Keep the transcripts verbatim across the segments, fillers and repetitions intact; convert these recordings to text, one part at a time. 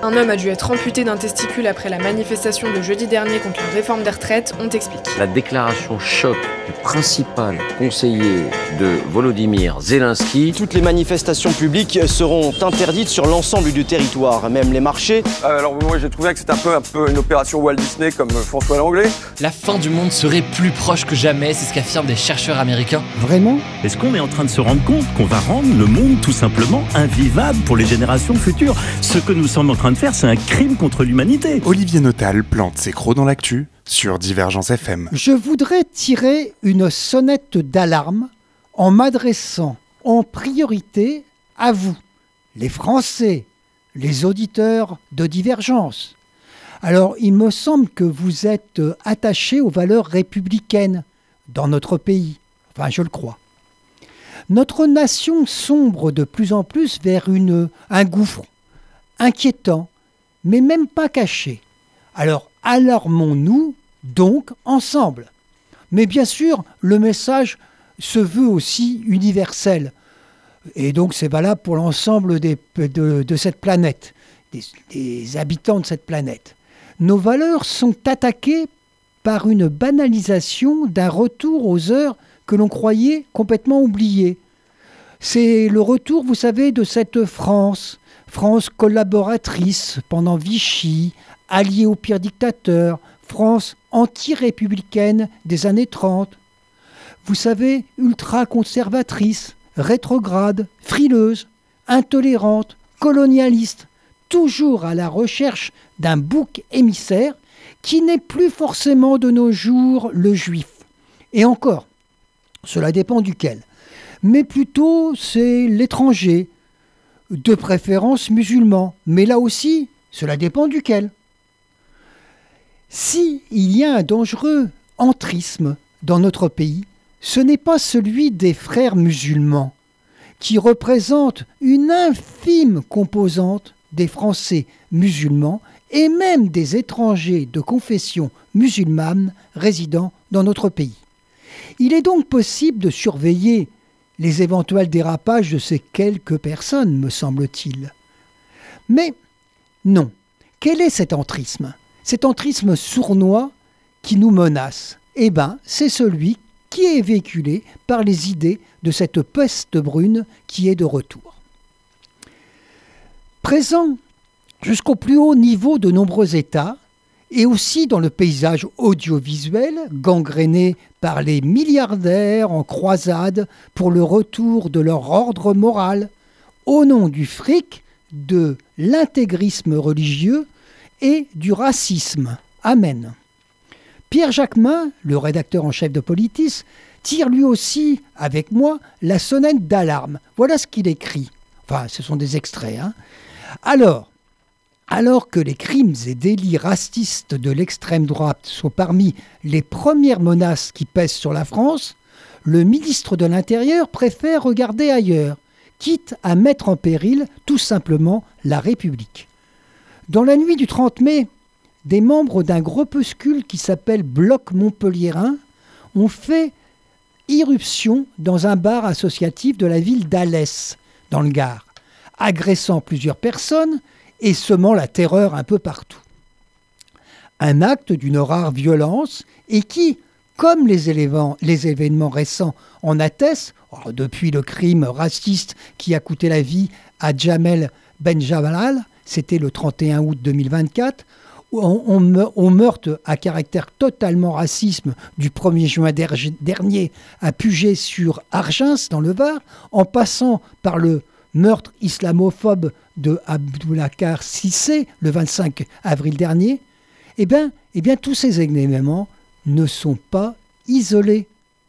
Un homme a dû être amputé d'un testicule après la manifestation de jeudi dernier contre la réforme des retraites, on t'explique. La déclaration choc du principal conseiller de Volodymyr Zelensky. Toutes les manifestations publiques seront interdites sur l'ensemble du territoire, même les marchés. Euh, alors moi j'ai trouvé que c'était un peu, un peu une opération Walt Disney comme François Langlais. La fin du monde serait plus proche que jamais, c'est ce qu'affirment des chercheurs américains. Vraiment ? Est-ce qu'on est en train de se rendre compte qu'on va rendre le monde tout simplement invivable pour les générations futures ? Ce que nous sommes en train de faire, c'est un crime contre l'humanité. Olivier Notal plante ses crocs dans l'actu sur Divergence F M. Je voudrais tirer une sonnette d'alarme en m'adressant en priorité à vous, les Français, les auditeurs de Divergence. Alors, il me semble que vous êtes attachés aux valeurs républicaines dans notre pays. Enfin, je le crois. Notre nation sombre de plus en plus vers une, un gouffre inquiétant, mais même pas caché. Alors, alarmons-nous donc ensemble. Mais bien sûr, le message se veut aussi universel. Et donc, c'est valable pour l'ensemble des, de, de cette planète, des, des habitants de cette planète. Nos valeurs sont attaquées par une banalisation d'un retour aux heures que l'on croyait complètement oubliées. C'est le retour, vous savez, de cette France, France collaboratrice pendant Vichy, alliée au pire dictateur, France anti-républicaine des années trente. Vous savez, ultra-conservatrice, rétrograde, frileuse, intolérante, colonialiste, toujours à la recherche d'un bouc émissaire qui n'est plus forcément de nos jours le juif. Et encore, cela dépend duquel. Mais plutôt, c'est l'étranger, de préférence musulman. Mais là aussi, cela dépend duquel. Si il y a un dangereux entrisme dans notre pays, ce n'est pas celui des frères musulmans, qui représentent une infime composante des Français musulmans et même des étrangers de confession musulmane résidant dans notre pays. Il est donc possible de surveiller les éventuels dérapages de ces quelques personnes, me semble-t-il. Mais non, quel est cet entrisme ? Cet entrisme sournois qui nous menace, eh bien, c'est celui qui est véhiculé par les idées de cette peste brune qui est de retour. Présent jusqu'au plus haut niveau de nombreux États, et aussi dans le paysage audiovisuel, gangréné par les milliardaires en croisade pour le retour de leur ordre moral, au nom du fric, de l'intégrisme religieux et du racisme. Amen. Pierre Jacquemin, le rédacteur en chef de Politis, tire lui aussi, avec moi, la sonnette d'alarme. Voilà ce qu'il écrit. Enfin, ce sont des extraits. Hein. Alors, alors que les crimes et délits racistes de l'extrême droite sont parmi les premières menaces qui pèsent sur la France, le ministre de l'Intérieur préfère regarder ailleurs, quitte à mettre en péril tout simplement la République. Dans la nuit du trente mai, des membres d'un groupuscule qui s'appelle Bloc Montpelliérain ont fait irruption dans un bar associatif de la ville d'Alès, dans le Gard, agressant plusieurs personnes et semant la terreur un peu partout. Un acte d'une rare violence et qui, comme les, éléments, les événements récents en attestent, oh, depuis le crime raciste qui a coûté la vie à Jamel Benjabalal, c'était le trente et un août deux mille vingt-quatre, au meurtre à caractère totalement raciste du premier juin dernier à Puget-sur-Argens, dans le Var, en passant par le meurtre islamophobe de Abdoulakar Cissé, le vingt-cinq avril dernier, eh bien, eh bien, tous ces événements ne sont pas isolés.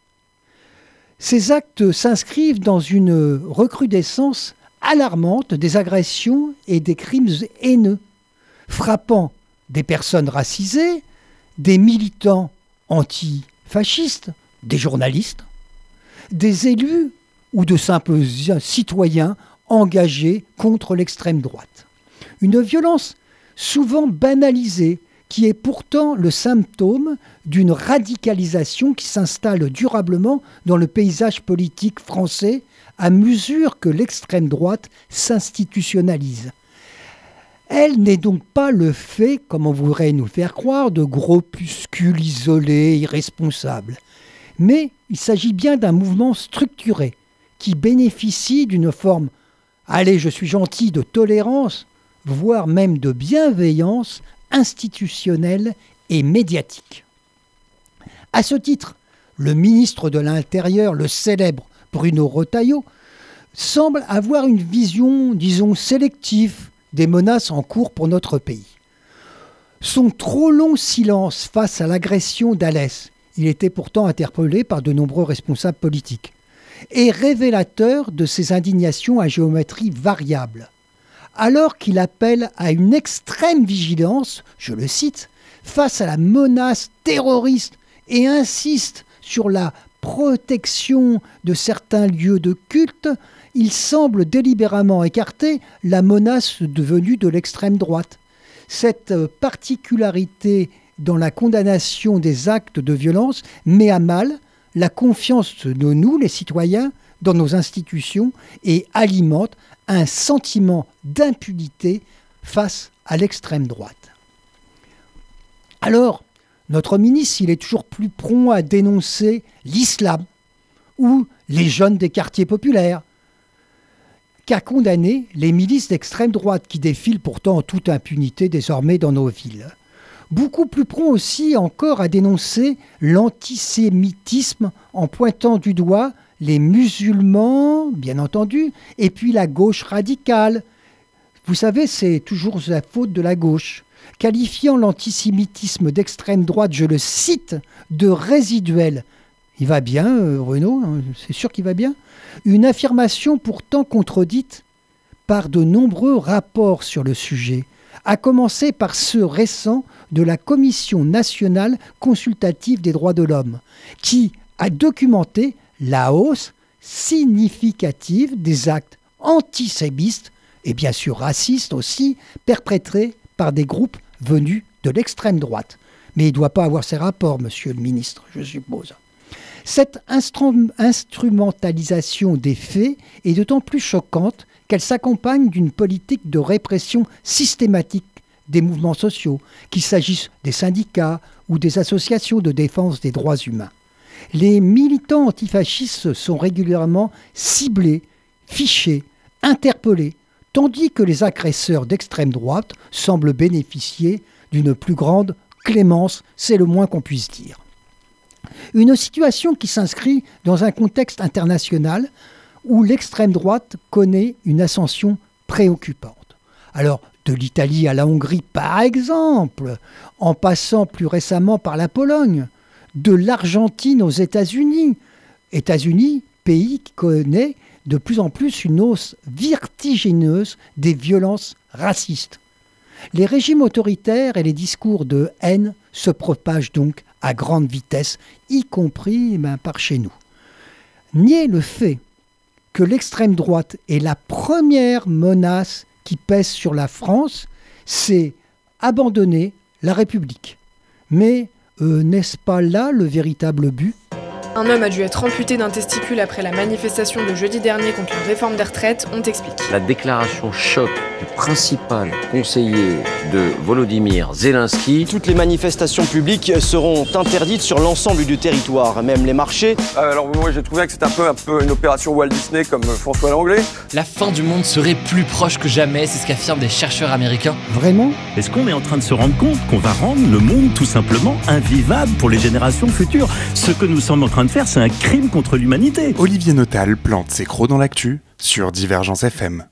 Ces actes s'inscrivent dans une recrudescence alarmante des agressions et des crimes haineux, frappant des personnes racisées, des militants antifascistes, des journalistes, des élus ou de simples citoyens engagés contre l'extrême droite. Une violence souvent banalisée qui est pourtant le symptôme d'une radicalisation qui s'installe durablement dans le paysage politique français à mesure que l'extrême droite s'institutionnalise. Elle n'est donc pas le fait, comme on voudrait nous faire croire, de groupuscules isolés, irresponsables. Mais il s'agit bien d'un mouvement structuré qui bénéficie d'une forme, allez, je suis gentil, de tolérance, voire même de bienveillance institutionnelle et médiatique. À ce titre, le ministre de l'Intérieur, le célèbre Bruno Retailleau, semble avoir une vision, disons, sélective des menaces en cours pour notre pays. Son trop long silence face à l'agression d'Alès, il était pourtant interpellé par de nombreux responsables politiques, est révélateur de ses indignations à géométrie variable. Alors qu'il appelle à une extrême vigilance, je le cite, face à la menace terroriste et insiste sur la protection de certains lieux de culte, il semble délibérément écarter la menace devenue de l'extrême droite. Cette particularité dans la condamnation des actes de violence met à mal la confiance de nous, les citoyens, dans nos institutions et alimente un sentiment d'impunité face à l'extrême droite. Alors, notre ministre, il est toujours plus prompt à dénoncer l'islam ou les jeunes des quartiers populaires qu'à condamner les milices d'extrême droite qui défilent pourtant en toute impunité désormais dans nos villes. Beaucoup plus prompt aussi encore à dénoncer l'antisémitisme en pointant du doigt les musulmans, bien entendu, et puis la gauche radicale. Vous savez, c'est toujours la faute de la gauche. Qualifiant l'antisémitisme d'extrême droite, je le cite, de résiduel. Il va bien, euh, Bruno, hein, c'est sûr qu'il va bien. Une affirmation pourtant contredite par de nombreux rapports sur le sujet, à commencer par ceux récents de la Commission nationale consultative des droits de l'homme, qui a documenté la hausse significative des actes antisémites et bien sûr racistes aussi, perpétrés par des groupes venus de l'extrême droite. Mais il ne doit pas avoir ces rapports, monsieur le ministre, je suppose. Cette instru- instrumentalisation des faits est d'autant plus choquante qu'elle s'accompagne d'une politique de répression systématique des mouvements sociaux, qu'il s'agisse des syndicats ou des associations de défense des droits humains. Les militants antifascistes sont régulièrement ciblés, fichés, interpellés, tandis que les agresseurs d'extrême droite semblent bénéficier d'une plus grande clémence, c'est le moins qu'on puisse dire. Une situation qui s'inscrit dans un contexte international où l'extrême droite connaît une ascension préoccupante. Alors, de l'Italie à la Hongrie, par exemple, en passant plus récemment par la Pologne, de l'Argentine aux États-Unis. États-Unis, pays qui connaît de plus en plus une hausse vertigineuse des violences racistes. Les régimes autoritaires et les discours de haine se propagent donc à grande vitesse, y compris ben, par chez nous. Nier le fait que l'extrême droite est la première menace qui pèse sur la France, c'est abandonner la République. Mais euh, n'est-ce pas là le véritable but ? Un homme a dû être amputé d'un testicule après la manifestation de jeudi dernier contre la réforme des retraites, on t'explique. La déclaration choc du principal conseiller de Volodymyr Zelensky. Toutes les manifestations publiques seront interdites sur l'ensemble du territoire, même les marchés. Euh, alors moi j'ai trouvé que c'était un peu, un peu une opération Walt Disney comme François Langlais. La fin du monde serait plus proche que jamais, c'est ce qu'affirment des chercheurs américains. Vraiment ? Est-ce qu'on est en train de se rendre compte qu'on va rendre le monde tout simplement invivable pour les générations futures ? Ce que nous sommes en train de faire, c'est un crime contre l'humanité. Olivier Notal plante ses crocs dans l'actu sur Divergence F M.